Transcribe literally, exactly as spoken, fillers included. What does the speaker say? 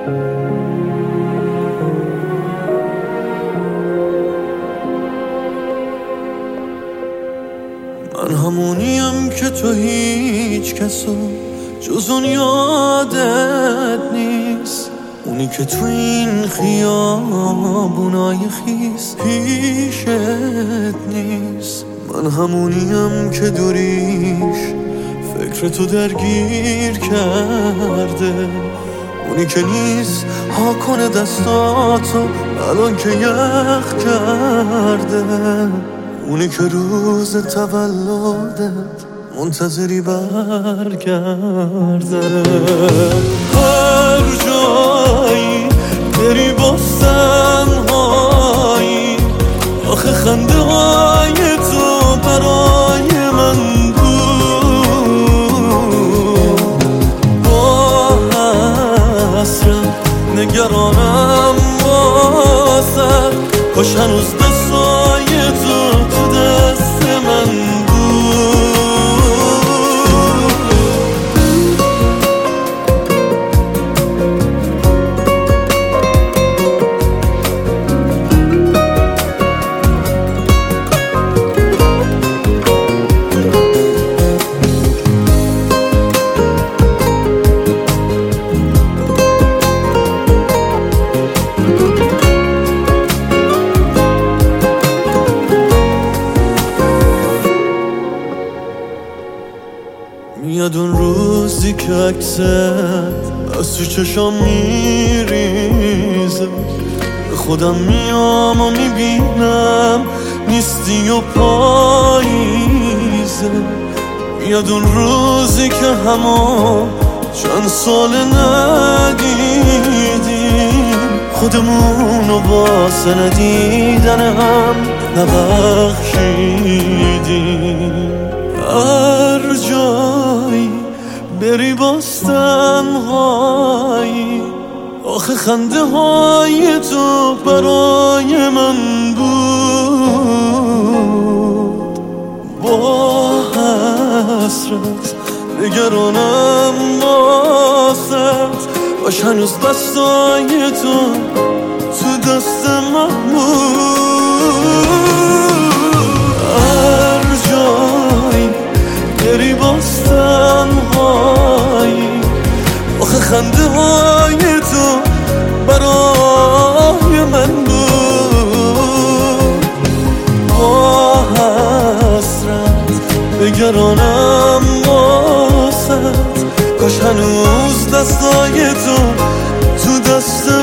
من همونیم که تو هیچ کسو جز اون یادت نیست، اونی که تو این خیابونای خیس پیشت نیست. من همونیم که دوریش فکر تو درگیر کرده، اونی که نیست ها کنه دستاتو الان که یخ کرده، اونی که روز تولدت منتظری برگرده. هر جایی بری با تنهایی، آخه خنده های تو برای من بود. با حسرت نگرانم واسه، کاش هنوز دستای تو تو دست من میاد اون روزی که عکست از تو چشام میریزه، به خودم میام و میبینم نیستی و پاییزه. میاد اون روزی که همون چند سال ندیدیم، خودمونو واسه ندیدن هم نبخشیدیم. هر جایی بری باستنهایی، آخه خنده های تو برای من بود. با حسرت نگرانم واسه، باش هنوز دستای تو تو دست من بود. هر جایی بری باستنهایی، آخه خنده های تو برای من بود. با حسرت نگرانم واسه، کاش هنوز دستای تو تو دست